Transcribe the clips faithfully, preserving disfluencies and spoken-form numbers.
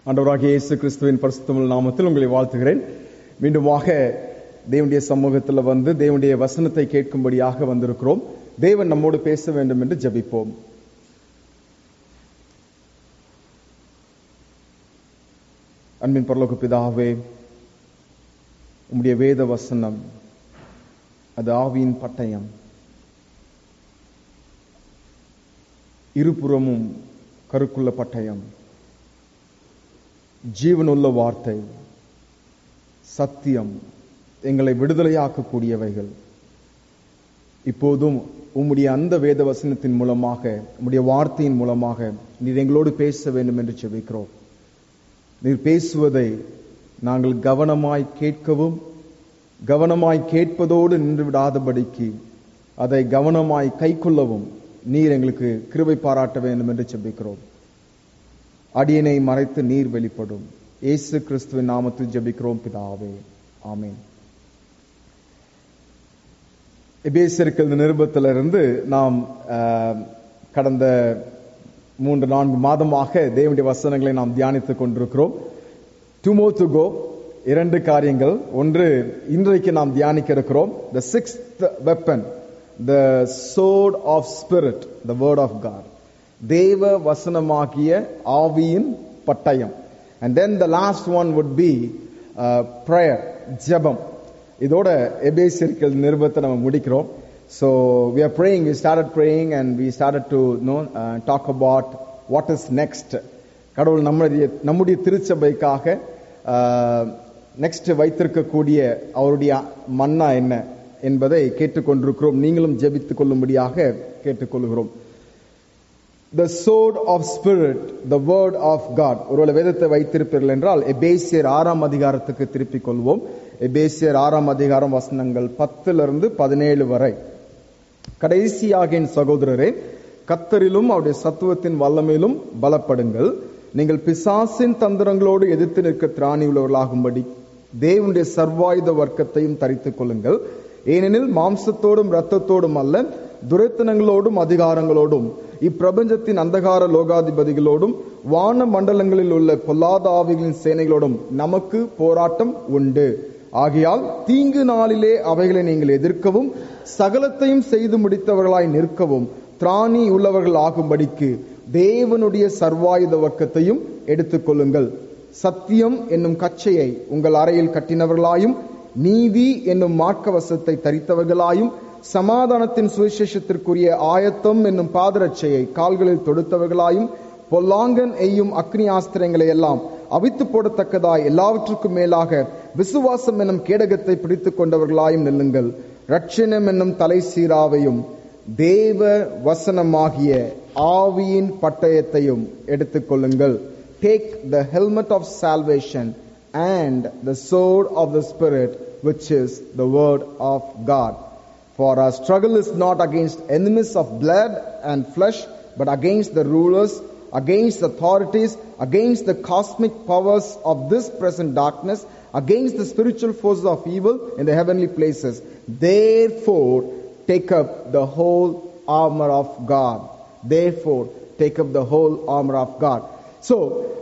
ஆண்டவராகிய இயேசு கிறிஸ்துவின் பரிசுத்தமுள்ள நாமத்தில் உங்களை வாழ்த்துகிறேன். மீண்டுமாக தேவனுடைய சமூகத்தில் வந்து தேவனுடைய வசனத்தை கேட்கும்படியாக வந்திருக்கிறோம். தேவன் நம்மோடு பேச வேண்டும் என்று ஜெபிப்போம். அன்பின் பரலோக பிதாவே, உம்முடைய வேத வசனம் அது ஆவியின் பட்டயம், இருபுறமும் கருக்குள்ள பட்டயம், ஜீவனுள்ள வார்த்தை, சத்தியம், எங்களை விடுதலையாக்கக்கூடியவைகள். இப்போதும் உம்முடைய அந்த வேத வசனத்தின் மூலமாக, உம்முடைய வார்த்தையின் மூலமாக நீர் எங்களோடு பேச வேண்டும் என்று ஜெபிக்கிறோம். நீர் பேசுவதை நாங்கள் கவனமாய் கேட்கவும், கவனமாய் கேட்பதோடு நின்று விடாதபடிக்கு அதை கவனமாய் கைக்கொள்ளவும் நீர் எங்களுக்கு கிருபை பாராட்ட வேண்டும் என்று ஜெபிக்கிறோம். அடியனை மறைத்து நீர் வெளிப்படும். இயேசு கிறிஸ்துவின் நாமத்தில் ஜெபிக்கிறோம் பிதாவே, ஆமென். எபேசியர்கள் நிருபத்திலிருந்து நாம் கடந்த மூன்று நான்கு மாதமாக தேவனுடைய வசனங்களை நாம் தியானித்துக் கொண்டிருக்கிறோம். Two more to go. இரண்டு காரியங்கள். ஒன்று, இன்றைக்கு நாம் தியானிக்க இருக்கிறோம். The sixth weapon, the sword of spirit, the word of God. தேவ வசனமாகிய ஆவியின் பட்டயம். And then the last one would be uh, prayer, ஜெபம். இதோட எபேசியர்கள் நிருபத்தை நம்ம முடிக்கிறோம். So we are praying, we started praying and we started to you know, uh, talk about what is next. கடவுள் நம்முடைய நம்முடைய திருச்சபைக்காக நெக்ஸ்ட் வைத்திருக்கக்கூடிய அவருடைய மன்னா என்ன என்பதை கேட்டுக்கொண்டிருக்கிறோம். நீங்களும் ஜெபித்துக் கொள்ளும்படியாக கேட்டுக்கொள்கிறோம். The sword of spirit, the word of God. ஒருவேளை வேதத்தை வைத்திருப்பீர்கள் என்றால் எபேசியர் ஆறாம் அதிகாரத்துக்கு திருப்பிக் கொள்வோம். எபேசியர் ஆறாம் அதிகாரம் வசனங்கள் பத்திலிருந்து பதினேழு வரை. கடைசியாக என் சகோதரரே, கர்த்தரிலும் அவருடைய சத்துவத்தின் வல்லமையிலும் பலப்படுங்கள். நீங்கள் பிசாசின் தந்திரங்களோடு எதிர்த்து நிற்க திராணி உள்ளவர்களாகும்படி தேவனுடைய சர்வாயுத வர்க்கத்தையும் தரித்துக் கொள்ளுங்கள். ஏனெனில் மாம்சத்தோடும் இரத்தத்தோடும் அல்ல, துரைத்தனங்களோடும் அதிகாரங்களோடும் இப்பிரபஞ்சத்தின் அந்தகார லோகாதிபதிகளோடும் வான மண்டலங்களில் உள்ள பொல்லாத ஆவிகளின் சேனைகளோடும் நமக்கு போராட்டம் உண்டு. ஆகையால் தீங்கு நாளிலே அவைகளை நீங்கள் எதிர்க்கவும் சகலத்தையும் செய்து முடித்தவர்களாய் நிற்கவும் திராணி உள்ளவர்கள் ஆகும்படிக்கு தேவனுடைய சர்வாயுத வர்க்கத்தையும் எடுத்துக் கொள்ளுங்கள். சத்தியம் என்னும் கச்சையை உங்கள் அறையில் கட்டினவர்களாயும் நீதி என்னும் மார்க்கவசத்தை தரித்தவர்களாயும் சமாதானத்தின் சுவிசேஷத்திற்குரிய ஆயத்தம் என்னும் பாதரட்சையை கால்களில் தொடுத்தவர்களாயும் பொல்லாங்கன் எய்யும் அக்னி ஆஸ்திரங்களை எல்லாம் அவித்து போடத்தக்கதாய் எல்லாவற்றுக்கும் மேலாக விசுவாசம் என்னும் கேடகத்தை பிடித்துக் கொண்டவர்களாயும் நில்லுங்கள். ரட்சணம் என்னும் தலை சீராவையும் தேவ வசனமாகிய ஆவியின் பட்டயத்தையும் எடுத்துக் கொள்ளுங்கள். Take the helmet of salvation and the sword of the Spirit, which is the word of God. For our struggle is not against enemies of blood and flesh, but against the rulers, against authorities, against the cosmic powers of this present darkness, against the spiritual forces of evil in the heavenly places. Therefore, take up the whole armor of God. Therefore, take up the whole armor of God. So,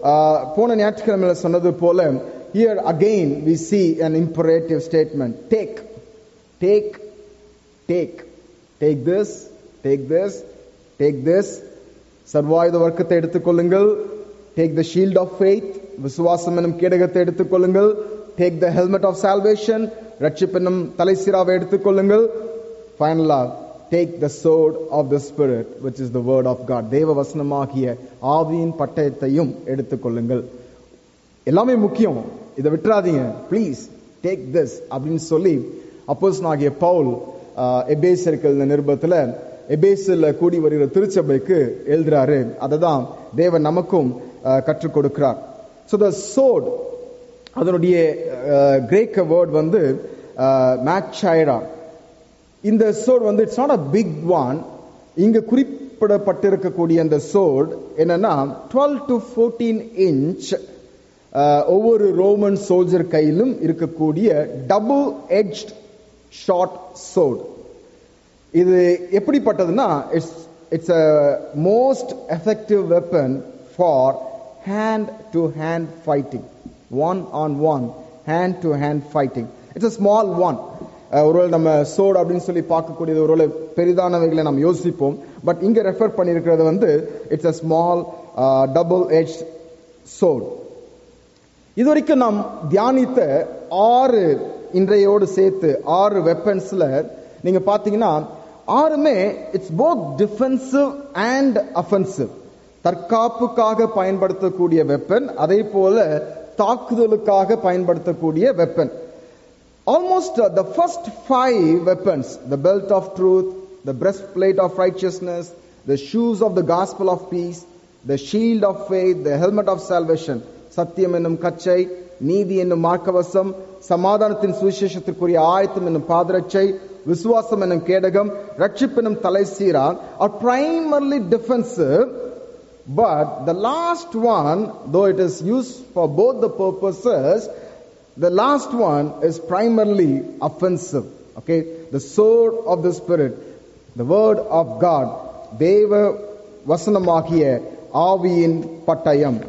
போன ஞாயிற்றுக்கிழமையில சொன்னது போல, here again we see an imperative statement. Take, take, take, take this, take this, take this. சர்வாயுத வர்க்கத்தை எடுத்துக்கொள்ளுங்கள். Take the shield of faith, விசுவாசம் எனும் கேடகத்தை எடுத்துக்கொள்ளுங்கள். Take the helmet of salvation, ரட்சிப்பு எனும் தலைசிராவை எடுத்துக்கொள்ளுங்கள். Finally, take the sword of the Spirit, which is the word of God. தேவ வசனமாகிய ஆவியின் பட்டயத்தையும் எடுத்துக்கொள்ளுங்கள். எல்லாமே முக்கியம், இதை விட்டுறாதீங்க. ப்ளீஸ் டேக் திஸ் அப்படின்னு சொல்லி அப்போஸ்தலனாகிய பவுல் எபேசியர்கள் நிருபத்துல எபேசில கூடி வருகிற திருச்சபைக்கு எழுதுறாரு. அததான் தேவன் நமக்கும் கற்றுக் கொடுக்கிறார். So the sword, அதனுடைய கிரேக்க வேர்ட் வந்து மேட்சைரா. இந்த sword வந்து it's not a big one. இங்க குறிப்பிடப்பட்டிருக்கக்கூடிய அந்த sword என்னன்னா twelve to fourteen இன்ச் ஒவ்வொரு ரோமன் சோல்ஜர் கையிலும் இருக்கக்கூடிய டபுள் எட்ஜ்ட் ஷார்ட் sword. இது எப்படிப்பட்டதுன்னா it's it's a most effective weapon for hand-to-hand fighting. One-on-one, hand-to-hand fighting. It's a small one. ஒருவேளை நம்ம சோடு அப்படின்னு சொல்லி பார்க்கக்கூடியது ஒருவேளை பெரிதானவைகளை நாம் யோசிப்போம். பட் இங்க ரெஃபர் பண்ணியிருக்கிறது வந்து it's a small double edged sword. இதுவரைக்கும் நாம் தியானித்த ஆறு இன்றையோடு சேர்த்து ஆறு வெப்பன்ஸ்ல நீங்க பாத்தீங்கன்னா ஆறுமே it's both defensive and offensive. தற்காப்புக்காக பயன்படுத்தக்கூடிய வெப்பன், அதே போல தாக்குதலுக்காக பயன்படுத்தக்கூடிய weapon. Almost uh, the first five weapons, the belt of truth, the breastplate of righteousness, the shoes of the gospel of peace, the shield of faith, the helmet of salvation, சத்தியம் என்னும் கச்சை, நீதி என்னும் மார்க்கவசம், சமாதானத்தின் சுவிசேஷத்திற்குரிய ஆயத்தம் என்னும் பாதரட்சை, விசுவாசம் என்னும் கேடகம், ரட்சிப்பு என்னும் தலைசீரா, are primarily defensive. But the last one, though it is used for both the purposes, the last one is primarily offensive. Okay, the sword of the Spirit, the word of God, தேவ வசனமாகிய ஆவியின் பட்டயம்.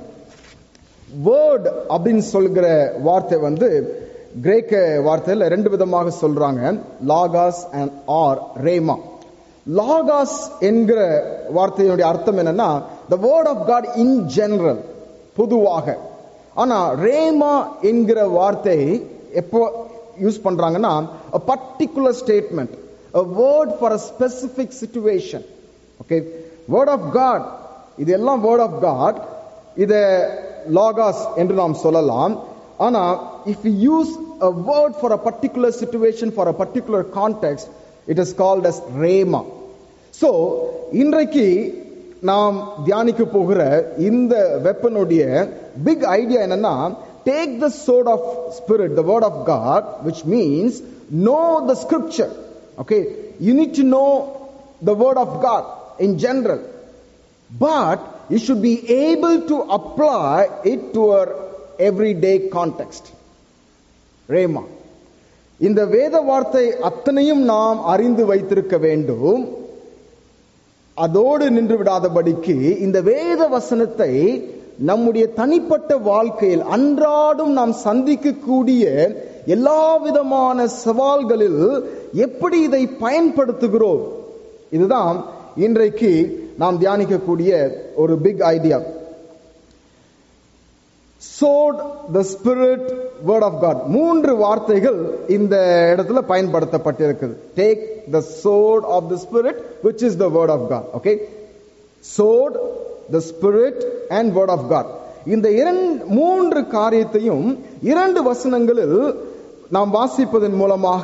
Word அப்படின்னு சொல்கிற வார்த்தை வந்து கிரேக்க வார்த்தையில ரெண்டு விதமாக சொல்றாங்க, logos and or rhema. Logos என்கிற வார்த்தையினுடைய அர்த்தம் என்னன்னா the word of God in general, பொதுவாக. ஆனா ரேமா என்கிற வார்த்தை எப்போ யூஸ் பண்றாங்கன்னா a particular statement, a word for a specific situation. Okay, word of God, இதெல்லாம் word of God, இத லாகாஸ் என்று நாம் சொல்லலாம். ஆனா if we use a word for a particular situation, for a particular context, it is called as rhema. So இன்றைக்கு நாம் தியானிக்க போகிற இந்த வெப்பனுடைய பிக் ஐடியா என்னன்னா, take the sword of spirit, the word of God, which means know the scripture. Okay, you need to know the word of God in general, but you should be able to apply it to our everyday context. ரேமா, இந்த வேத வார்த்தை அத்தனையும் நாம் அறிந்து வைத்திருக்க வேண்டும். அதோடு நின்று விடாதபடிக்கு இந்த வேத வசனத்தை நம்முடைய தனிப்பட்ட வாழ்க்கையில் அன்றாடம் நாம் சந்திக்கக்கூடிய எல்லா விதமான சவால்களில் எப்படி இதை பயன்படுத்துகிறோம், இதுதான் இன்றைக்கு நாம் தியானிக்கக்கூடிய ஒரு big idea. sword, the spirit, word of God, மூன்று வார்த்தைகள் இந்த இடத்துல பயன்படுத்தப்பட்டிருக்கிறது. take the sword of the spirit, which is the word of God. Okay, sword, the spirit and word of God. இந்த இரண்டு மூன்று காரியத்தையும் இரண்டு வசனங்களில் நாம் வாசிப்பதன் மூலமாக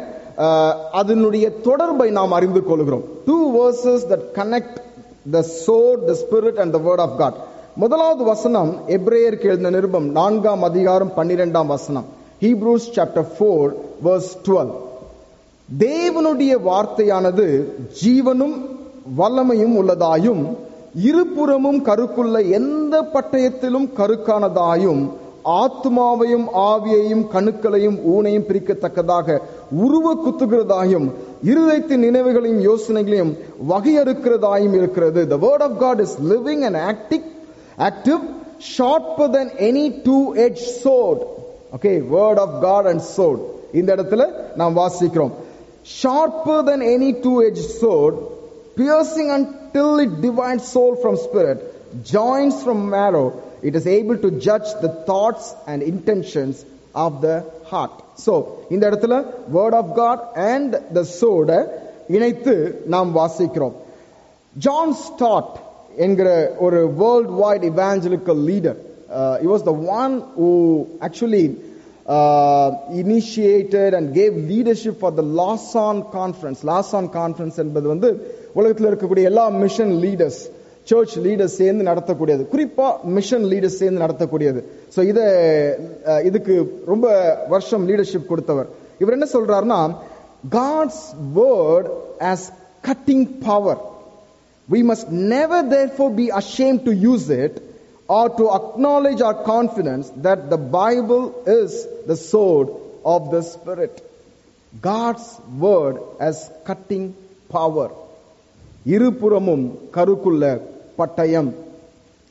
அதனுடைய தொடர்பை நாம் அறிந்து கொள்கிறோம். two verses that connect the sword, the spirit and the word of God. முதலாவது வசனம் எபிரேயருக்கு எழுதின நிருபம் நான்காம் அதிகாரம் பன்னிரெண்டாம் வசனம், Hebrews chapter four verse twelve. தேவனுடைய வார்த்தையானது ஜீவனும் வல்லமையும் உள்ளதாயும் இருபுறமும் கருக்குள்ள எந்த பட்டயத்திலும் கருக்கானதாயும் ஆத்மாவையும் ஆவியையும் கணுக்களையும் ஊனையும் பிரிக்கத்தக்கதாக உருவ குத்துகிறதாயும் இருதயத்தின் நினைவுகளையும் யோசனைகளையும் வகையறுக்கிறதாயும் இருக்கிறது. The word of God is living and active, active, sharper than any two-edged sword. Okay, word of God and sword. இந்த இடத்துல நாம் வாசிக்கிறோம், sharper than any two-edged sword, piercing until it divides soul from spirit, joints from marrow. It is able to judge the thoughts and intentions of the heart. So இந்த இடத்துல word of God and the sword இணைத்து நாம் வாசிக்கிறோம். John Stott என்கிற ஒரு world wide evangelical leader, uh, he was the one who actually uh, initiated and gave leadership for the Lausanne conference. Lausanne conference என்பது வந்து உலகத்தில் இருக்கக்கூடிய எல்லா மிஷன் லீடர்ஸ், சர்ச் லீடர்ஸ் சேர்ந்து நடத்தக்கூடியது, குறிப்பா மிஷன் லீடர்ஸ் சேர்ந்து நடத்தக்கூடியது. சோ இத இதுக்கு ரொம்ப வருஷம் லீடர்ஷிப் கொடுத்தவர். இவர் என்ன சொல்றாருன்னா, God's word has cutting power. We must never therefore be ashamed to use it or to acknowledge our confidence that the Bible is the sword of the Spirit. God's word has cutting power. இருபுறமும் கருக்குள்ள பட்டயம்.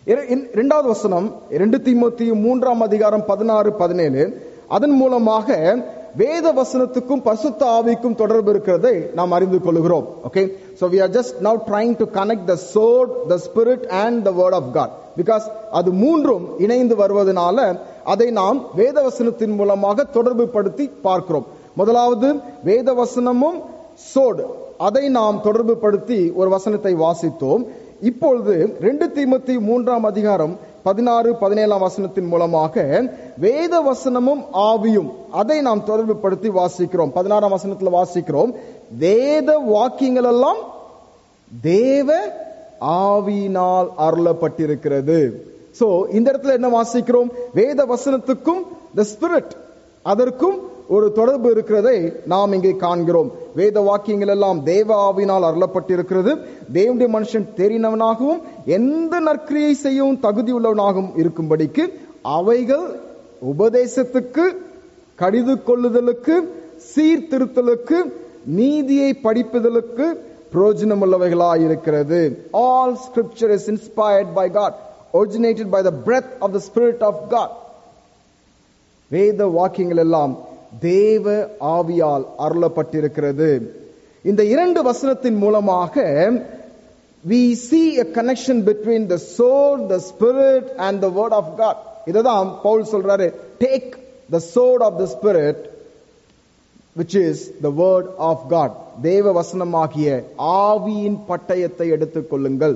இரண்டாவது வசனம் இரண்டு தீமோத்தேயு மூன்றாம் அதிகாரம் பதினாறு பதினேழு. அதன் மூலமாக வேத வசனத்துக்கும் பரிசுத்த ஆவிக்கும் தொடர்பு இருக்கிறதை நாம் அறிந்து கொள்கிறோம். Okay, so we are just now trying to connect the sword, the spirit and the word of God, because அது மூன்றும் இணைந்து வருவதனால அதை நாம் வேத வசனத்தின் மூலமாக தொடர்பு படுத்தி பார்க்கிறோம். முதலாவது வேத வசனமும் சோடு, அதை நாம் தொடர்பு படுத்தி ஒரு வசனத்தை வாசித்தோம். இப்பொழுது ரெண்டு தீமோத்தேயு மூன்றாம் அதிகாரம் பதினாறு பதினேழாம் வசனத்தின் மூலமாக வேத வசனமும் ஆவியும், அதை நாம் தொடர்பு படுத்தி வாசிக்கிறோம். பதினாறாம் வசனத்தில் வாசிக்கிறோம், வேத வாக்கியங்கள் எல்லாம் தேவ ஆவியினால் அருளப்பட்டிருக்கிறது. சோ இந்த இடத்துல என்ன வாசிக்கிறோம்? வேத வசனத்துக்கும் the spirit, அதற்கும் ஒரு தொடர்பு இருக்கிறதை நாம் இங்கே காண்கிறோம். வேத வாக்கியங்கள் எல்லாம் தேவ ஆவியினால் அருளப்பட்டிருக்கிறது. தேவனுடைய மனுஷன் தெரிந்தவனாகவும் எந்த நற்கிரியை செய்யவும் தகுதி உள்ளவனாகவும் இருக்கும்படிக்கு அவைகள் உபதேசத்துக்கு, கடிது கொள்ளுதலுக்கு, சீர்திருத்தலுக்கு, நீதியை படிப்பதற்கு பிரயோஜனம் உள்ளவைகளாயிருக்கிறது. All scripture is inspired by God, originated by the breath of the Spirit of God. வேத வாக்கியங்கள் எல்லாம் தேவ ஆவியால் அருளப்பட்டிருக்கிறது. இந்த இரண்டு வசனத்தின் மூலமாக we see a connection between the sword, the spirit and the word of God. இதுதான் பவுல் சொல்றாரு, take the sword of the spirit which is the word of God. தேவ வசனமாகிய ஆவியின் பட்டயத்தை எடுத்துக் கொள்ளுங்கள்.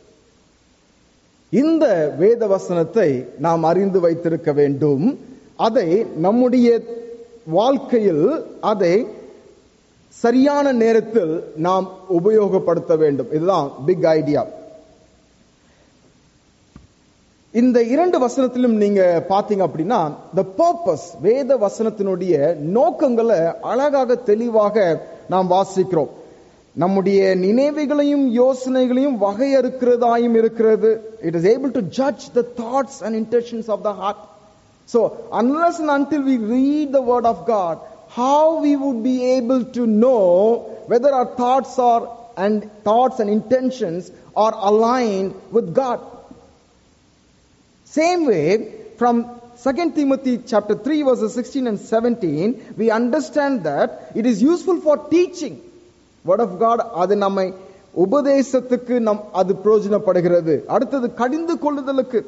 இந்த வேத வசனத்தை நாம் அறிந்து வைத்திருக்க வேண்டும். அதை நம்முடைய வாழ்க்கையில் அதை சரியான நேரத்தில் நாம் உபயோகப்படுத்த வேண்டும். இதுதான் பிக் ஐடியா. இந்த இரண்டு வசனத்திலும் நீங்க பாத்தீங்க அப்படின்னா the purpose, வேத வசனத்தினுடைய நோக்கங்களை அழகாக தெளிவாக நாம் வாசிக்கிறோம். நம்முடைய நினைவுகளையும் யோசனைகளையும் வகையறுக்கிறதாயும் இருக்கிறது. It is able to judge the thoughts and intentions of the heart. So unless and until we read the word of God, how we would be able to know whether our thoughts are and thoughts and intentions are aligned with God. Same way, from Second Timothy chapter three verses sixteen and seventeen, we understand that it is useful for teaching. Word of God, அது நம்மை உபதேசத்துக்கு நம் அது பிரயோஜனப்படுகிறது. அடுத்தது கடிந்து கொள்ளுதலுக்கு,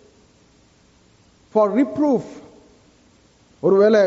for reproof. ஒருவேளை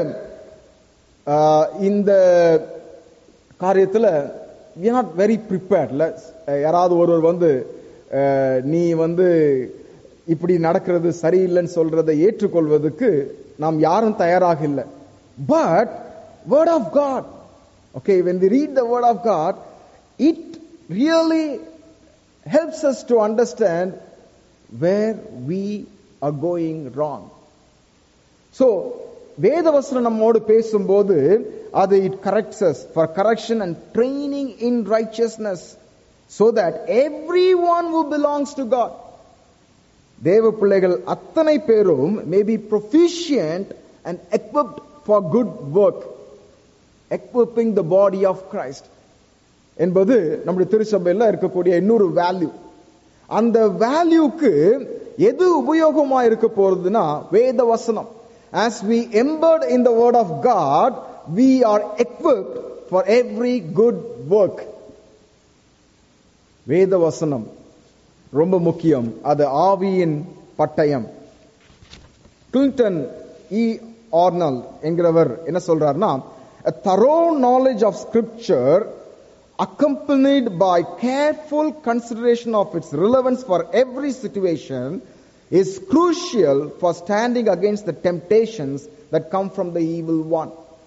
இந்த காரியத்தில் we are not very prepared. யாராவது ஒருவர் வந்து நீ வந்து இப்படி நடக்கிறது சரியில்லைன்னு சொல்றதை ஏற்றுக்கொள்வதற்கு நாம் யாரும் தயாராக இல்லை. But word of God, okay, when we read the word of God, it really helps us to understand where we are going wrong. So வேத வசனம் நம்மோடு பேசும்போது அது it corrects us for correction and training in righteousness, so that everyone who belongs to God, தேவ பிள்ளைகள் அத்தனை பேரும் may be proficient and equipped for good work, equipping the body of Christ என்பது நம்முடைய திருச்சபையில் இருக்கக்கூடிய இன்னொரு வேல்யூ. அந்த வேல்யூக்கு எது உபயோகமா இருக்க போறதுன்னா வேத வசனம். As we embed in the word of God, we are equipped for every good work. வேத வசனம் ரொம்ப முக்கியம். அது ஆவியின் பட்டயம். கிளின்டன் இ ஆர்னல் என்கிறவர் என்ன சொல்றாருன்னா, a thorough knowledge of scripture accompanied by careful consideration of its relevance for every situation is crucial for standing against the temptations that come from the evil one.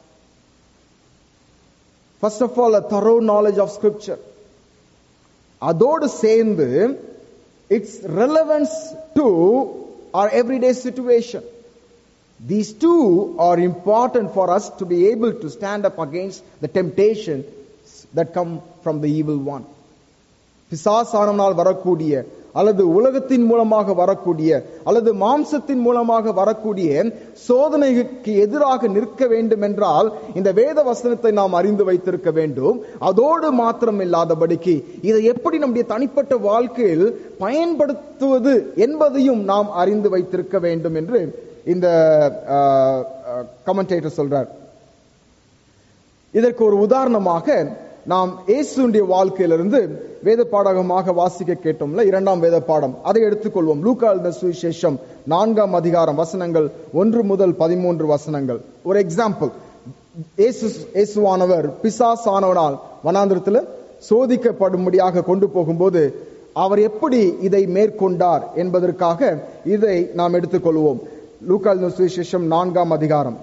First of all, a thorough knowledge of scripture. அதோடு சேர்ந்து its relevance to our everyday situation. These two are important for us to be able to stand up against the temptations that come from the evil one. பிசாசானவனால் வரக்கூடிய அல்லது உலகத்தின் மூலமாக வரக்கூடிய அல்லது மாம்சத்தின் மூலமாக வரக்கூடிய சோதனைக்கு எதிராக நிற்க வேண்டும் என்றால் இந்த வேத வசனத்தை நாம் அறிந்து வைத்திருக்க வேண்டும். அதோடு மாத்திரம் இல்லாதபடிக்கு இதை எப்படி நம்முடைய தனிப்பட்ட வாழ்க்கையில் பயன்படுத்துவது என்பதையும் நாம் அறிந்து வைத்திருக்க வேண்டும் என்று இந்த கமெண்டேட்டர் சொல்றார். இதற்கு ஒரு உதாரணமாக நாம் இயேசுடைய வாழ்க்கையிலிருந்து வேத பாடகமாக வாசிக்க கேட்டோம்ல, இரண்டாம் வேத பாடம், அதை எடுத்துக்கொள்வோம். லூக்கா எழுதின சுவிசேஷம் நான்காம் அதிகாரம் வசனங்கள் ஒன்று முதல் பதிமூன்று வசனங்கள். ஒரு எக்ஸாம்பிள், இயேசு இயேசுவானவர் பிசாசானவனால் வனாந்திரத்தில் சோதிக்கப்படும்படியாக கொண்டு போகும்போது அவர் எப்படி இதை மேற்கொண்டார் என்பதற்காக இதை நாம் எடுத்துக்கொள்வோம். லூக்கா எழுதின சுவிசேஷம் நான்காம் அதிகாரம்.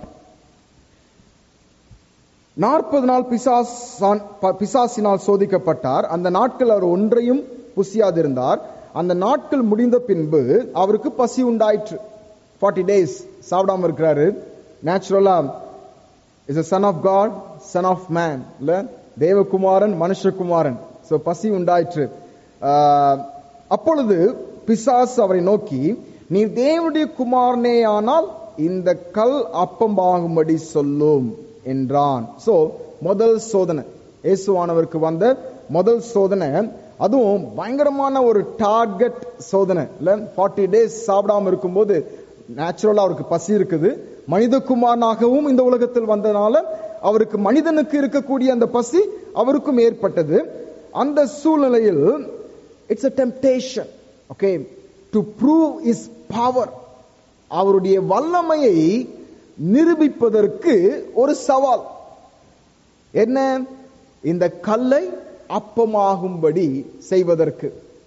நாற்பது நாள் பிசாசினால் சோதிக்கப்பட்டார். அந்த நாட்கள் அவர் ஒன்றையும் புசியாதிருந்தார். அந்த நாட்கள் முடிந்த பின்பு அவருக்கு பசி உண்டாயிற்று. ஃபார்ட்டி டேஸ் சாப்பிடாம இருக்கிறாரு. நேச்சுரலா is a son of God, son of man, இல்ல தேவகுமாரன் மனுஷகுமாரன். சோ பசி உண்டாயிற்று. அப்பொழுது பிசாசு அவரை நோக்கி, நீ தேவனுடைய குமாரனே ஆனால் இந்த கல் அப்பம் ஆகும்படி சொல்லும் என்றான். சோ முதல் சோதனை, இயேசுவானவருக்கு வந்த முதல் சோதனை, அதுவும் பயங்கரமான ஒரு டார்கெட் சோதனை. இல்ல ஃபார்ட்டி டேஸ் சாப்பிடாம இருக்கும்போது நேச்சுரலா அவருக்கு பசி இருக்குது. மனிதகுமாரனாகவும் இந்த உலகத்தில் வந்தனால அவருக்கு மனிதனுக்கு இருக்கக்கூடிய அந்த பசி அவருக்கும் ஏற்பட்டது. அந்த சூழ்நிலையில் it's a temptation, okay, to prove his power, அவருடைய வல்லமையை நிரூபிப்பதற்கு ஒரு சவால். என்ன? இந்த கல்லை அப்பமாகும்படி செய்வதற்கு.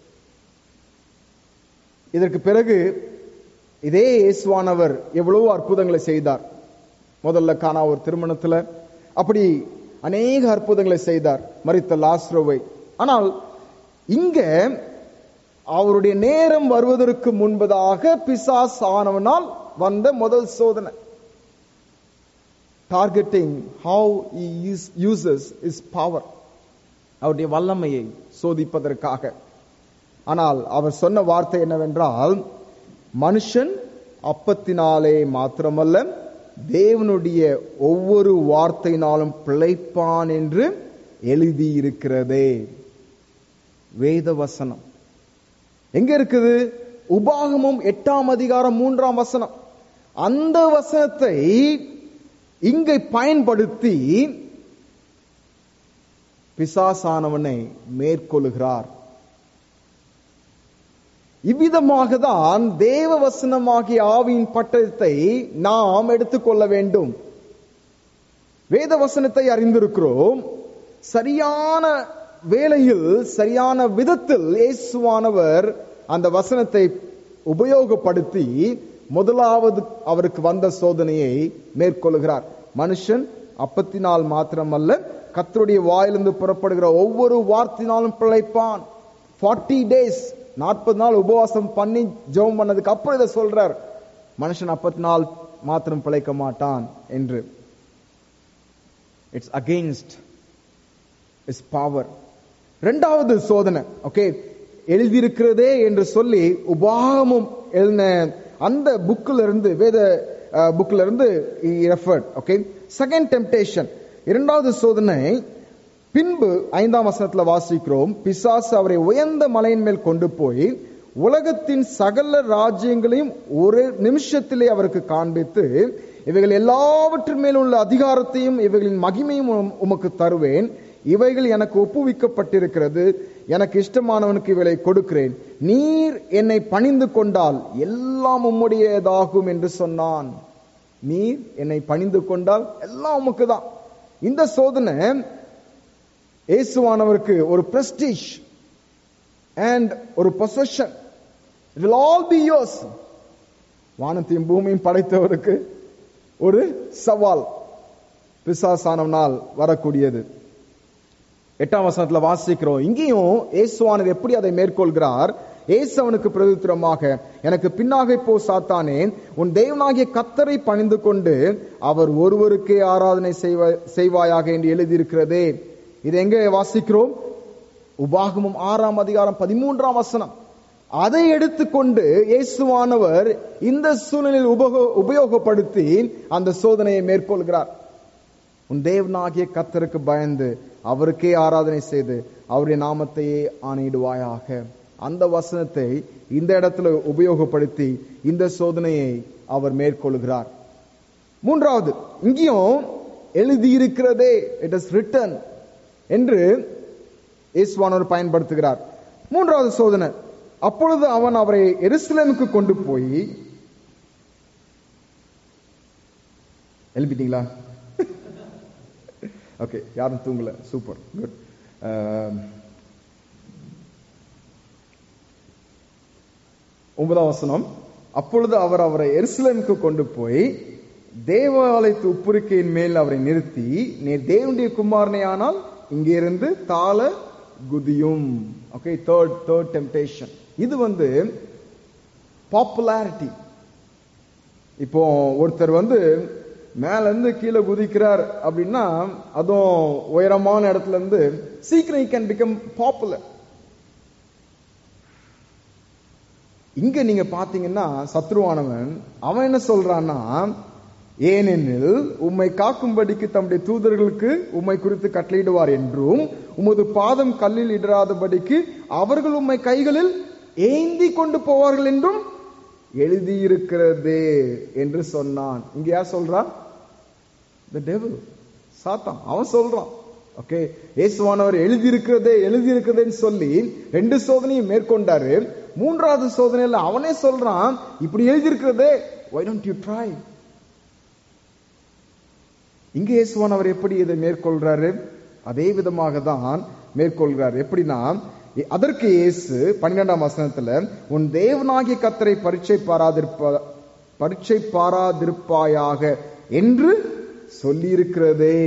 இதற்கு பிறகு இதே இயேசுவானவர் எவ்வளவு அற்புதங்களை செய்தார். முதல்ல கானா ஒரு திருமணத்துல அப்படி அநேக அற்புதங்களை செய்தார், மரித்த லாசரோவை. ஆனால் இங்க அவருடைய நேரம் வருவதற்கு முன்பதாக பிசாஸ் ஆனவனால் வந்த முதல் சோதனை. Targeting how he uses his power, அவருடைய வல்லமையை சோதிப்பதற்காக. ஆனால் அவர் சொன்ன வார்த்தை என்னவென்றால், மனுஷன் அப்பத்தினாலே மாத்திரமல்ல தேவனுடைய ஒவ்வொரு வார்த்தையினாலும் பிழைப்பான் என்று எழுதியிருக்கிறதே. வேத வசனம் எங்க இருக்குது? உபாகமம் எட்டாம் அதிகாரம் மூன்றாம் வசனம். அந்த வசனத்தை இங்கே பயன்படுத்தி பிசாசானவனை மேற்கொள்ளுகிறார். இவ்விதமாக தான் தேவ வசனமாகிய ஆவியின் பட்டயத்தை நாம் எடுத்துக்கொள்ள வேண்டும். வேத வசனத்தை அறிந்திருக்கிறோம். சரியான வேளையில் சரியான விதத்தில் இயேசுவானவர் அந்த வசனத்தை உபயோகப்படுத்தி முதலாவது அவருக்கு வந்த சோதனையை மேற்கொள்கிறார். மனுஷன் அப்பத்தினால் மாத்திரமல்ல கர்த்தருடைய வாயிலிருந்து புறப்படுகிற ஒவ்வொரு வார்த்தையினாலும் பிழைப்பான். ஃபார்ட்டி டேஸ் நாற்பது நாள் உபவாசம் பண்ணி ஜெபம் பண்ணதுக்கு அப்புறம் இதை சொல்றார், மனுஷன் அப்பத்தினால் மாத்திரம் பிழைக்க மாட்டான் என்று. It's against his power. இரண்டாவது சோதனை, ஓகே, எழுதியிருக்கிறதே என்று சொல்லி உபாகமம் எழுதின அந்த புக்ல இருந்து, வேத புக்ல இருந்து ரெஃபர்ட். ஓகே, செகண்ட் டெம்ப்டேஷன், இரண்டாவது சோதனை. பின்பு ஐந்தாம் வசனத்துல வாசிக்கிறோம், பிசாசு அவரை உயர்ந்த மலையின் மேல் கொண்டு போய் உலகத்தின் சகல ராஜ்யங்களையும் ஒரு நிமிஷத்திலே அவருக்கு காண்பித்து, இவைகள் எல்லாவற்றின் மேலும் உள்ள அதிகாரத்தையும் இவைகளின் மகிமையும் உமக்கு தருவேன், இவைகள் எனக்கு ஒப்புவிக்கப்பட்டிருக்கிறது, எனக்கு இஷ்டமானவனுக்கு இவளை கொடுக்கிறேன், நீர் என்னை பணிந்து கொண்டால் எல்லாம் உம்முடையதாகும் என்று சொன்னான். நீர் என்னை பணிந்து கொண்டால் எல்லாம் உமக்கு தான். இந்த சோதனை இயேசுவானவருக்கு ஒரு பிரஸ்டீஜ் அண்ட் ஒரு possession. It will all be yours. வானத்தையும் பூமியும் படைத்தவருக்கு ஒரு சவால் பிசாசானவனால் வரக்கூடியது. எட்டாம் வசனத்துல வாசிக்கிறோம், இங்கேயும் இயேசுவானவர் எப்படி அதை மேற்கொள்கிறார். இயேசு அவனுக்கு பிரதித்திரமாக, எனக்கு பின்னாக போ சாத்தானே, உன் தேவனாகிய கர்த்தரை பணிந்து கொண்டு அவர் ஒருவருக்கே ஆராதனை செய்வாயாக என்று எழுதியிருக்கிறதே. இது எங்க வாசிக்கிறோம்? உபாகமம் ஆறாம் அதிகாரம் பதிமூன்றாம் வசனம். அதை எடுத்துக்கொண்டு இயேசுவானவர் இந்த சூழ்நிலையில் உபயோக உபயோகப்படுத்தி அந்த சோதனையை மேற்கொள்கிறார். உன் தேவனாகிய கர்த்தருக்கு பயந்து அவருக்கே ஆராதனை செய்து அவருடைய நாமத்தையே ஆணையிடுவாயாக. அந்த வசனத்தை இந்த இடத்துல உபயோகப்படுத்தி இந்த சோதனையை அவர் மேற்கொள்கிறார். மூன்றாவது, இங்கேயும் எழுதியிருக்கிறதே, இட் இஸ் ரிட்டன் என்று இயேசுவானவர் பயன்படுத்துகிறார். மூன்றாவது சோதனை, அப்பொழுது அவன் அவரை எருசலேமுக்கு கொண்டு போய், எழுப்பிட்டீங்களா? ஓகே, யாரும் தூங்கல, சூப்பர், குட். ஒன்பதாம் வசனம், அப்பொழுது அவர் அவரை எருசலேமுக்கு கொண்டு போய் தேவாலயத்து உப்புரிக்கையின் மேல் அவரை நிறுத்தி, நீர் தேவனுடைய குமாரனே ஆனால் இங்கே இருந்து தாள குதியும். Okay, third third temptation. இது வந்து பாப்புலாரிட்டி. இப்போ ஒருத்தர் வந்து மேல இருந்து கீழே குதிக்கிறார் அப்படின்னா, அதுவும் உயரமான இடத்துல இருந்து, சீக்கிரம் he can become popular. இங்க நீங்க பாத்தீங்கன்னா சத்ருவானவன் அவன் என்ன சொல்றான்னா, ஏனெனில் உம்மை காக்கும்படிக்கு தம்முடைய தூதர்களுக்கு உம்மை குறித்து கட்டளையிடுவார் என்றும் உமது பாதம் கல்லில் இடராதபடிக்கு அவர்கள் உம்மை கைகளில் ஏந்தி கொண்டு போவார்கள் என்றும் எழுதியிருக்கிறதே என்று சொன்னான். இங்க யார் சொல்றான்? The devil, சாத்தான். அவன் சொல்றான். ஓகே, இயேசுவானவர் எழுதியிருக்கிறதே எழுதியிருக்கிறதேன்னு சொல்லி ரெண்டு சோதனையும் மேற்கொண்டாரு. மூன்றாவது சோதனையில அவனே சொல்றான், இப்படி எழுதியிருக்கிறதே, why don't you try? இங்க இயேசுவானவர் எப்படி இதை மேற்கொள்றாரு? அதே விதமாக தான் மேற்கொள்கிறார். எப்படின்னா, அதற்கு இயேசு பன்னிரெண்டாம் வசனத்துல, உன் தேவனாகிய கர்த்தரை பரீட்சை பாராதிருப்ப பரீட்சை பாராதிருப்பாயாக என்று சொல்லி இருக்கிறதே.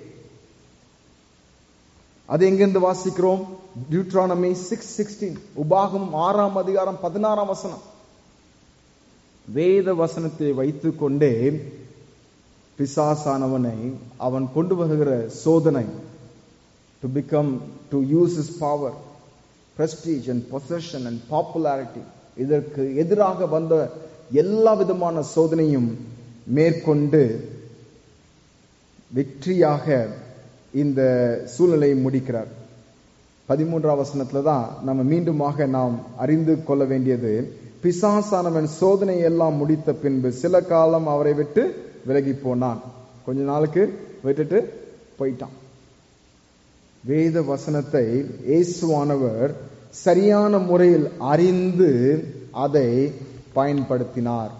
அது எங்கிருந்து வாசிக்கிறோம்? டியூட்ரானமி சிக்ஸ் சிக்ஸ்டீன், உபாகம் ஆறாம் அதிகாரம் பதினாறாம் வசனம். வேத வசனத்தை வைத்துக் கொண்டே பிசாசானவனை அவன் கொண்டு வருகிற சோதனை, to become to use his power, prestige and possession and popularity, இதற்கு எதிராக வந்த எல்லா விதமான சோதனையும் மேற்கொண்டு வெற்றியாக இந்த சூழ்நிலையை முடிக்கிறார். பதிமூன்றாம் வசனத்துல தான் நம்ம மீண்டுமாக நாம் அறிந்து கொள்ள வேண்டியது, பிசாசானவன் சோதனை எல்லாம் முடித்த பின்பு சில காலம் அவரை விட்டு விலகி போனான். கொஞ்ச நாளுக்கு விட்டுட்டு போயிட்டான். வேத வசனத்தை இயேசுவானவர் சரியான முறையில் அறிந்து அதை பயன்படுத்தினார்.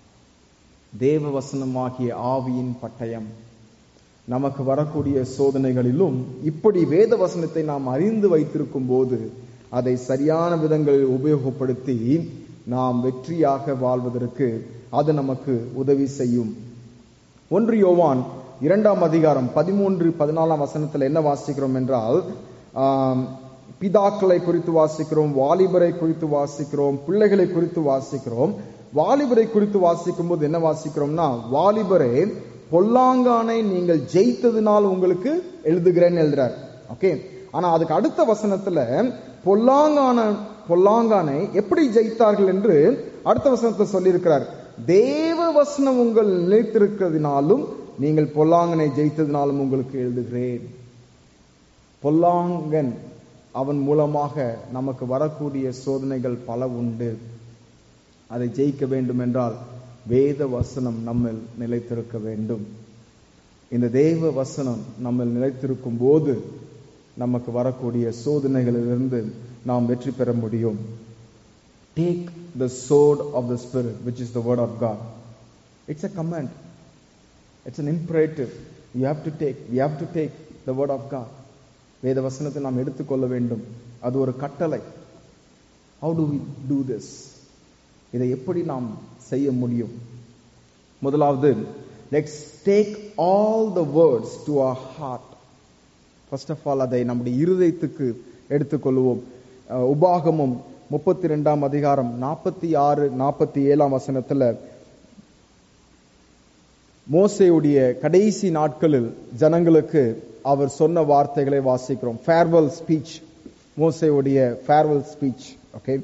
தேவ வசனமாகிய ஆவியின் பட்டயம். நமக்கு வரக்கூடிய சோதனைகளிலும் இப்படி வேத வசனத்தை நாம் அறிந்து வைத்திருக்கும் போது அதை சரியான விதங்களில் உபயோகப்படுத்தி நாம் வெற்றியாக வாழ்வதற்கு அது நமக்கு உதவி செய்யும். ஒன்று யோவான் இரண்டாம் அதிகாரம் பதிமூன்று பதினாலாம் வசனத்தில் என்ன வாசிக்கிறோம் என்றால், பிதாக்களை குறித்து வாசிக்கிறோம், வாலிபரை குறித்து வாசிக்கிறோம், பிள்ளைகளை குறித்து வாசிக்கிறோம். வாலிபரை குறித்து வாசிக்கும் போது என்ன வாசிக்கிறோம்னா, வாலிபரே பொல்லாங்கானை நீங்கள் ஜெயித்ததினால் உங்களுக்கு எழுதுகிறேன்னு எழுதுறார். ஓகே, ஆனா அதுக்கு அடுத்த வசனத்துல பொல்லாங்கான பொல்லாங்கானை எப்படி ஜெயித்தார்கள் என்று அடுத்த வசனத்தை சொல்லியிருக்கிறார். தேவ வசனம் உங்கள் நிலைத்திருக்கிறதுனாலும் நீங்கள் பொல்லாங்கனை ஜெயித்ததினாலும் உங்களுக்கு எழுதுகிறேன். பொல்லாங்கன் அவன் மூலமாக நமக்கு வரக்கூடிய சோதனைகள் பல உண்டு. அதை ஜெயிக்க வேண்டும் என்றால் வேத வசனம் நம்மில் நிலைத்திருக்க வேண்டும். இந்த தேவ வசனம் நம்மில் நிலைத்திருக்கும் போது நமக்கு வரக்கூடிய சோதனைகளிலிருந்து நாம் வெற்றி பெற முடியும். Take the sword of the Spirit, which is the word of God. It's a command. It's an imperative. You have to take. We have to take the word of God. வேத வசனத்தை நாம் எடுத்துக்கொள்ள வேண்டும். அது ஒரு கட்டளை. How do we do this? இதை எப்படி நாம் செய்ய முடியும்? முதலாவது, let's take all the words to our heart. First of all, அதை நம்முடைய இருதயத்துக்கு எடுத்துக்கொள்வோம். உபாகமம் முப்பத்தி ரெண்டாம் அதிகாரம் நாற்பத்தி ஆறு நாற்பத்தி ஏழாம் வசனத்துல மோசேயுடைய கடைசி நாட்களில் ஜனங்களுக்கு அவர் சொன்ன வார்த்தைகளை வாசிக்கிறோம். ஃபேர்வெல் ஸ்பீச், மோசேயுடைய ஃபேர்வெல் ஸ்பீச். ஓகே,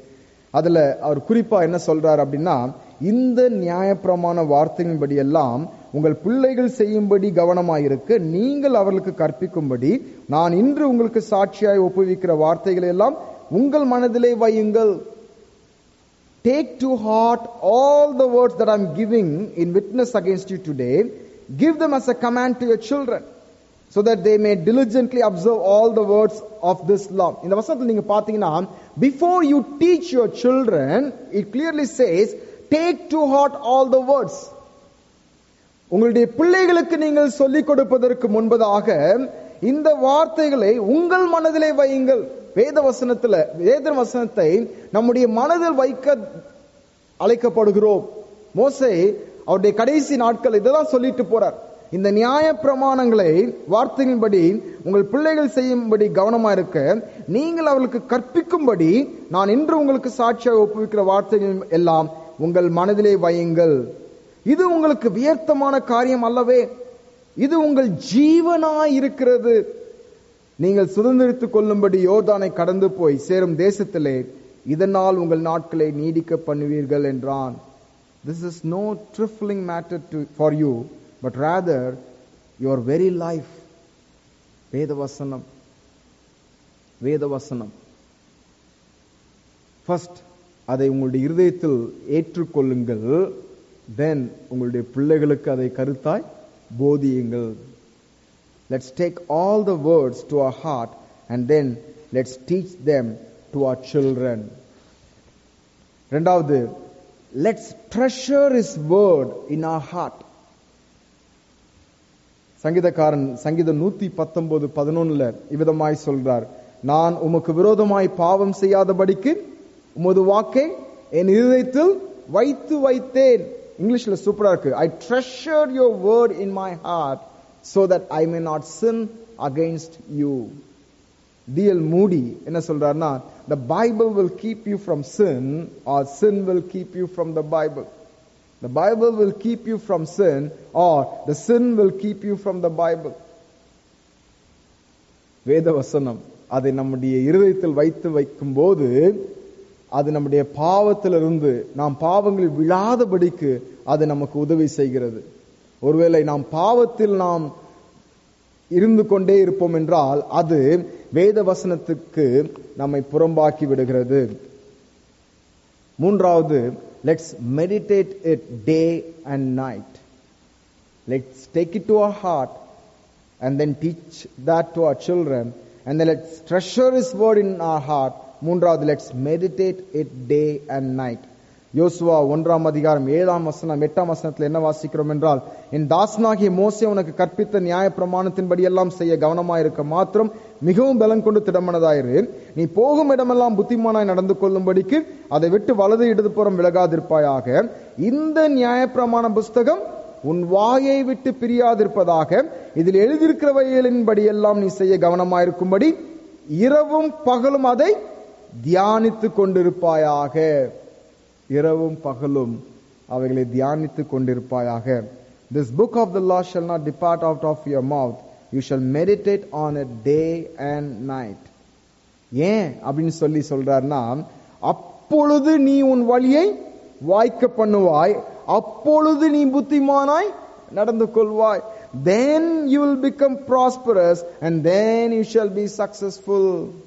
அதுல அவர் குறிப்பா என்ன சொல்றார் அப்படின்னா, இந்த நியாயப்பிரமாண வார்த்தைகளின்படி எல்லாம் உங்கள் பிள்ளைகள் செய்யும்படி கவனமாயிருக்க நீங்கள் அவர்களுக்கு கற்பிக்கும்படி நான் இன்று உங்களுக்கு சாட்சியாய் ஒப்புவிக்கிற வார்த்தைகளை எல்லாம் உங்கள் மனதிலே வையுங்கள். Take to heart all the words that I'm giving in witness against you today. Give them as a command to your children, so that they may diligently observe all the words of this law. இந்த வசனத்தில் நீங்க பாத்தீங்கன்னா, before you teach your children, it clearly says, take to heart all the words. உங்களுடைய பிள்ளைகளுக்கு நீங்கள் சொல்லிக் கொடுப்பதற்கு முன்பதாக இந்த வார்த்தைகளை உங்கள் மனதிலே வையுங்கள். வேத வசனத்துல வேத வசனத்தை நம்முடைய மனதில் வைக்க அழைக்கப்படுகிறோம். மோசே அவருடைய கடைசி நாட்கள் இதெல்லாம் சொல்லிட்டு போறார். இந்த நியாய பிரமாணங்களை வார்த்தைகளின்படி உங்கள் பிள்ளைகள் செய்யும்படி கவனமா இருக்க நீங்கள் அவர்களுக்கு கற்பிக்கும்படி நான் இன்று உங்களுக்கு சாட்சியாக ஒப்புவிக்கிற வார்த்தைகள் எல்லாம் உங்கள் மனதிலே வையுங்கள். இது உங்களுக்கு வியர்த்தமான காரியம் அல்லவே, இது உங்கள் ஜீவனாய் இருக்கிறது. நீங்கள் சுதந்திரித்துக் கொள்ளும்படி யோர்தானை கடந்து போய் சேரும் தேசத்திலே இதனால் உங்கள் நாட்களை நீடிக்க பண்ணுவீர்கள் என்றான். This is no trifling matter to, for you, but rather your very life. வேதவசனம் வேதவசனம் ஃபர்ஸ்ட் அதை உங்களுடைய இருதயத்தில் ஏற்றுக்கொள்ளுங்கள். தென் உங்களுடைய பிள்ளைகளுக்கு அதை கருத்தாய் போதியுங்கள். Let's take all the words to our heart and then let's teach them to our children. இரண்டாவது, let's treasure his word in our heart. சங்கீதக்காரன் சங்கீதம் நூத்தி பத்தொன்பது பதினொன்னுல இவ்விதமாய் சொல்றார், நான் உமக்கு விரோதமாய் பாவம் செய்யாதபடிக்கு உமது வாக்கை என் இதயத்தில் வைத்து வைத்தேன். இங்கிலீஷ்ல சூப்பரா இருக்கு. I treasure your word in my heart so that I may not sin against you. D L Moody என்ன சொல்றாருன்னா, the Bible will keep you from sin or sin will keep you from the Bible. The Bible will keep you from sin or the sin will keep you from the Bible. வேத வசனம் அதை நம்முடைய இருதயத்தில் வைத்து வைக்கும் போது அது நம்முடைய பாவத்திலிருந்து நாம் பாவங்களில் விழாதபடிக்கு அது நமக்கு உதவி செய்கிறது. ஒருவேளை நாம் பாவத்தில் நாம் இருந்து கொண்டே இருப்போம் என்றால் அது வேத வசனத்துக்கு நம்மை புறம்பாக்கி விடுகிறது. மூன்றாவது, let's meditate it day and night. Let's take it to our heart and then teach that to our children and then let's treasure his word in our heart. மூன்றாவது, let's meditate it day and night. யோசுவா ஒன்றாம் அதிகாரம் ஏழாம் வசனம் எட்டாம் வசனத்தில் என்ன வாசிக்கிறோம் என்றால், என் தாசனாகிய மோசே உனக்கு கற்பித்த நியாய பிரமாணத்தின்படி எல்லாம் செய்ய கவனமாயிருக்க மாத்திரம் மிகவும் பலம் கொண்டு திடமனதாயிரு. நீ போகும் இடமெல்லாம் புத்திமானாய் நடந்து கொள்ளும்படிக்கு அதை விட்டு வலது இடதுபுறம் விலகாதிருப்பாயாக. இந்த நியாய பிரமாண புஸ்தகம் உன் வாயை விட்டு பிரியாதிருப்பதாக. இதில் எழுதியிருக்கிறவைகளின்படி எல்லாம் நீ செய்ய கவனமாயிருக்கும்படி இரவும் பகலும் அதை தியானித்துக் கொண்டிருப்பாயாக. இரவும் பகலும் அவைகளை தியானித்துக் கொண்டிருப்பாயாக. This book of the law shall not depart out of your mouth. You shall meditate on it day and night. ஏன் அப்படின்னு சொல்லி சொல்றாருன்னா, அப்பொழுது நீ உன் வழியை வாய்க்க பண்ணுவாய், அப்பொழுது நீ புத்திமானாய் நடந்து கொள்வாய். Then you will become prosperous and then you shall be successful.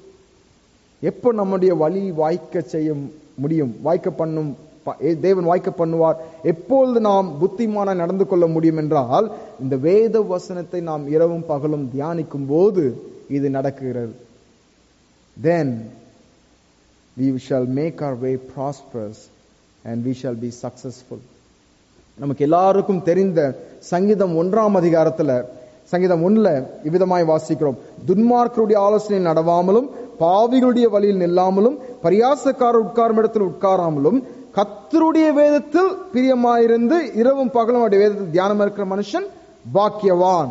எப்போ நம்முடைய வழி வாய்க்க செய்ய முடியும், வாய்க்க பண்ணும் தேவன் வாய்க்க பண்ணுவார், எப்பொழுது நாம் புத்திமானாய் நடந்து கொள்ள முடியும் என்றால் இந்த வேத வசனத்தை நாம் இரவும் பகலும் தியானிக்கும் போது இது நடக்கிறது. Then we shall make our way prosperous and we shall be successful. நமக்கு எல்லாருக்கும் தெரிந்த சங்கீதம் ஒன்றாம் அதிகாரத்துல சங்கீதம் ஒண்ணுல இவ்விதமாய் வாசிக்கிறோம், துன்மார்க்கருடைய ஆலோசனையில் நடவாமலும் பாவிகளுடைய வழியில் நில்லாமலும் பரியாசக்காரர் உட்காரும் இடத்தில் உட்காராமலும் கர்த்தருடைய வேதத்தில் பிரியமாயிருந்து இரவும் பகலும் அவருடைய வேதத்தில் தியானம் இருக்கிற மனுஷன் பாக்கியவான்.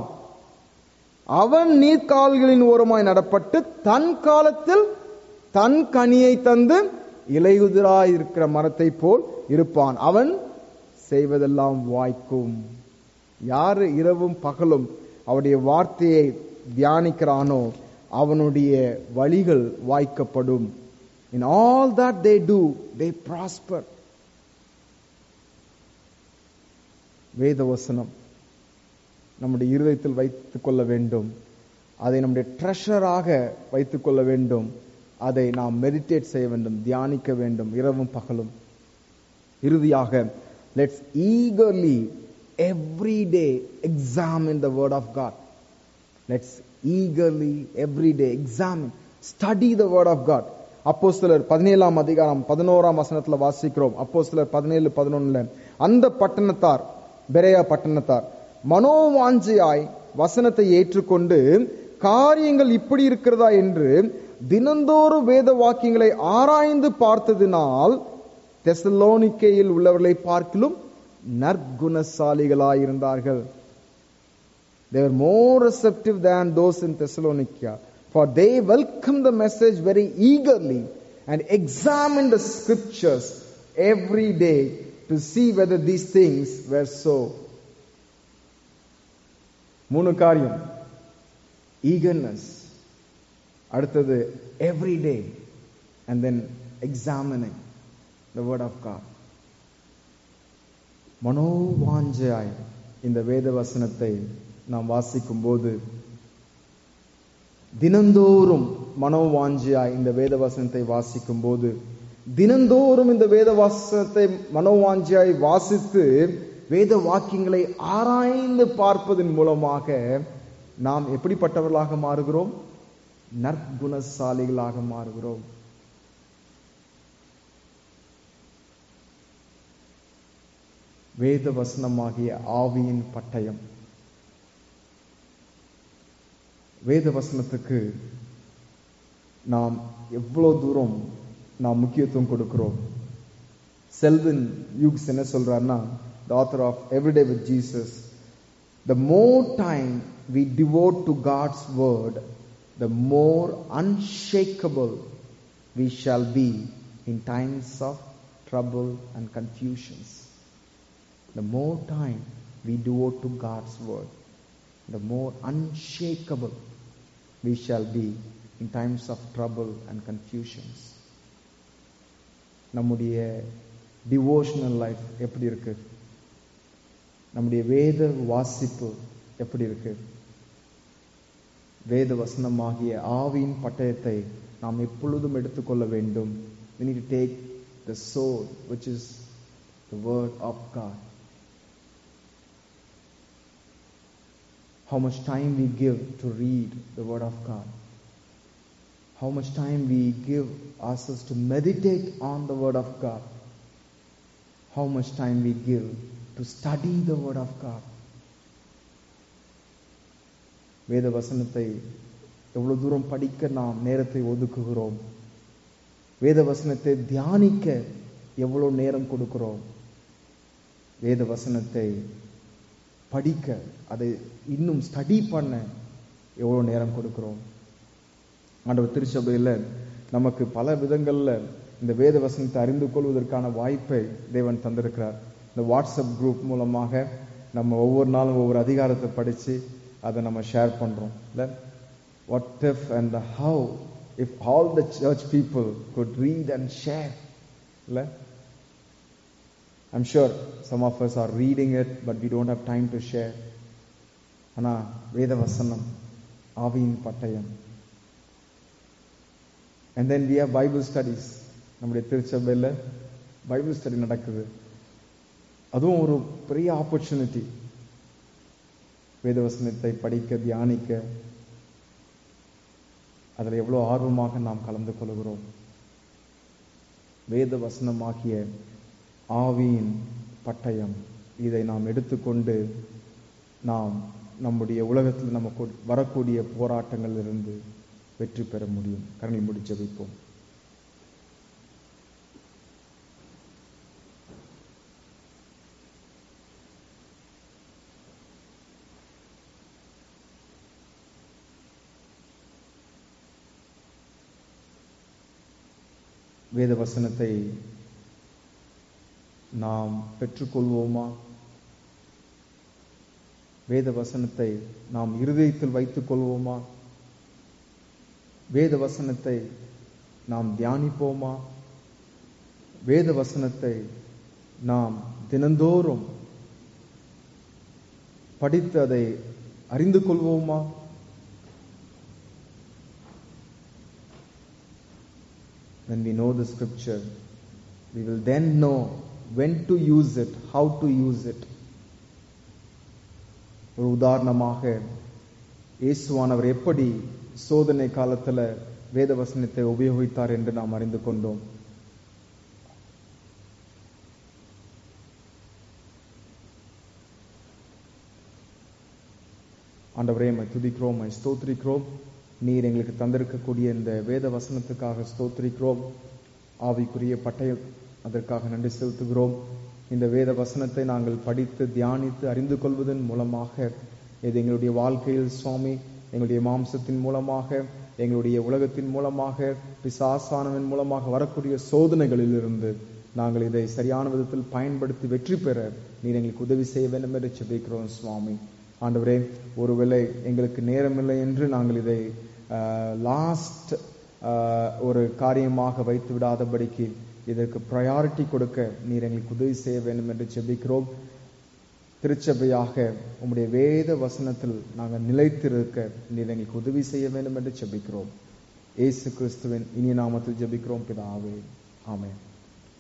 அவன் நீர்க்கால்களின் ஓரமாய் நடப்பட்டு தன் காலத்தில் தன் கனியை தந்து இலையுதிராய் இருக்கிற மரத்தை போல் இருப்பான். அவன் செய்வதெல்லாம் வாய்க்கும். யாரு இரவும் பகலும் அவருடைய வார்த்தையை தியானிக்கிறானோ அவனுடைய வழிகள் வாய்க்கப்படும். In all that they do, they prosper. வேத வசனம் நம்முடைய இருதயத்தில் வைத்துக் கொள்ள வேண்டும். அதை நம்முடைய ட்ரெஷராக வைத்துக் கொள்ள வேண்டும். அதை நாம் மெடிடேட் செய்ய வேண்டும், தியானிக்க வேண்டும் இரவும் பகலும். இறுதியாக, let's eagerly every day examine the word of God. Let's eagerly every day examine, study the word of God. அப்போஸ்தலர் பதினேழாம் அதிகாரம் பதினோராம் வசனத்துல வாசிக்கிறோம். அப்போஸ்தலர் பதினேழு பதினொன்னுல, அந்த பட்டணத்தார், பெரேயா பட்டணத்தார் மனோவாஞ்சையாய் வசனத்தை ஏற்றுக்கொண்டு காரியங்கள் இப்படி இருக்கிறதா என்று தினந்தோறும் வேத வாக்கியங்களை ஆராய்ந்து பார்த்ததினால் தெசலோனிக்கேயில் உள்ளவர்களை பார்க்கிலும் நற்குணசாலிகளாயிருந்தார்கள். They were more receptive than those in Thessalonica, for they welcomed the message very eagerly and examined the scriptures every day to see whether these things were so. மூணு காரியம்: eagerness, அடுத்தது every day, and then examining the word of God. மனோவாஞ்சையாய் இந்த வேத வசனத்தை நாம் வாசிக்கும் போது, தினந்தோறும் மனோவாஞ்சையாய் இந்த வேத வசனத்தை வாசிக்கும் போது, தினந்தோறும் இந்த வேத வசனத்தை மனோவாஞ்சையாய் வாசித்து வேத வாக்கியங்களை ஆராய்ந்து பார்ப்பதன் மூலமாக நாம் எப்படிப்பட்டவர்களாக மாறுகிறோம்? நற்குணசாலிகளாக மாறுகிறோம். வேத வசனமாகிய ஆவியின் பட்டயம். வேத வசனத்துக்கு நாம் எவ்வளவு தூரம் நாம் முக்கியத்துவம் கொடுக்கிறோம்? செல்வின் யூக்ஸ் என்ன சொல்றாருன்னா, the author of Everyday with Jesus, the more time we devote to God's word, the more unshakable we shall be in times of trouble and confusions. The more time we devote to God's word, the more unshakable we shall be in times of trouble and confusions. நம்முடைய devotional life எப்படி இருக்கு? நம்முடைய வேத வாசிப்பு எப்படி இருக்கு? வேத வசனமாகிய ஆவியின் பட்டயத்தை நாம் எப்பொழுதும் எடுத்துக்கொள்ள வேண்டும். We need to take the sword, which is the word of God. How much time we give to read the word of God. How much time we give ourselves to meditate on the word of God. How much time we give to study the word of God. வேத வசனத்தை எவ்வளவு தூரம் படிக்க நாம் நேரத்தை ஒதுக்குகிறோம்? வேத வசனத்தை தியானிக்க எவ்வளவு நேரம் கொடுக்கிறோம்? வேத வசனத்தை படிக்க, அதை இன்னும் ஸ்டடி பண்ண எவ்வளவு நேரம் கொடுக்கிறோம்? ஆண்டவர் திருச்சபையில நமக்கு பல விதங்கள்ல இந்த வேத வசனத்தை அறிந்து கொள்வதற்கான வாய்ப்பை தேவன் தந்திருக்கிறார். இந்த வாட்ஸ்அப் குரூப் மூலமாக நம்ம ஒவ்வொரு நாளும் ஒவ்வொரு அதிகாரத்தை படிச்சு அதை நம்ம ஷேர் பண்றோம். இல்ல, what if and the how if all the church people could read and share. இல்ல, I'm sure some of us are reading it, but we don't have time to share. ஆனா வேத வசனம் ஆவியின் பட்டயம். And then we have Bible studies. நம்முடைய திருச்சபையில Bible study நடக்குது. அதுவும் ஒரு பெரிய ஆப்பர்ச்சுனிட்டி. வேத வசனத்தை படிக்க, தியானிக்க, அதில் எவ்வளவு ஆர்வமாக நாம் கலந்து கொள்கிறோம். வேத வசனமாகிய ஆவியின் பட்டயம், இதை நாம் எடுத்துக்கொண்டு நாம் நம்முடைய உலகத்தில் நமக்கு வரக்கூடிய போராட்டங்கள் இருந்து வெற்றி பெற முடியும். கரங்களை மூடி ஜெபிப்போம். வேத வசனத்தை நாம் பெற்றுக்கொள்வோமா? வேத வசனத்தை நாம் இருதயத்தில் வைத்துக் கொள்வோமா? வேத வசனத்தை நாம் தியானிப்போமா? வேத வசனத்தை நாம் தினந்தோறும் படித்து அதை அறிந்து கொள்வோமா? When we know the scripture, we will then know when to use it, how to use it. ஒரு உதாரணமாக இயேசுவானவர் எப்படி சோதனை காலத்துல வேத வசனத்தை உபயோகித்தார் என்று நாம் அறிந்து கொண்டோம். ஆண்டவரே, மை துதிக்கிறோம், மை ஸ்தோத்திரிக்கிறோம். நீர் எங்களுக்கு தந்திருக்கக்கூடிய இந்த வேத வசனத்துக்காக ஸ்தோத்திரிக்கிறோம். ஆவிக்குரிய பட்டயம் அதற்காக நன்றி செலுத்துகிறோம். இந்த வேத வசனத்தை நாங்கள் படித்து தியானித்து அறிந்து கொள்வதன் மூலமாக இது எங்களுடைய வாழ்க்கையில் சுவாமி, எங்களுடைய மாம்சத்தின் மூலமாக, எங்களுடைய உலகத்தின் மூலமாக, பிசாசானவன் மூலமாக வரக்கூடிய சோதனைகளில் இருந்து நாங்கள் இதை சரியான விதத்தில் பயன்படுத்தி வெற்றி பெற நீர் எங்களுக்கு உதவி செய்ய வேண்டும் என்று ஜெபிக்கிறோம் சுவாமி. ஆண்டவரே, ஒருவேளை எங்களுக்கு நேரமில்லை என்று நாங்கள் இதை லாஸ்ட் ஒரு காரியமாக வைத்து விடாதபடிக்கு இதற்கு ப்ரையாரிட்டி கொடுக்க நீர் எங்களுக்கு உதவி செய்ய வேண்டும் என்று ஜெபிக்கிறோம். திருச்சபையாக உம்முடைய வேத வசனத்தில் நாங்கள் நிலைத்திருக்க நீர் எங்களுக்கு உதவி செய்ய வேண்டும் என்று ஜெபிக்கிறோம். இயேசு கிறிஸ்துவின் இனிய நாமத்தில் ஜெபிக்கிறோம் பிதாவே, ஆமென்.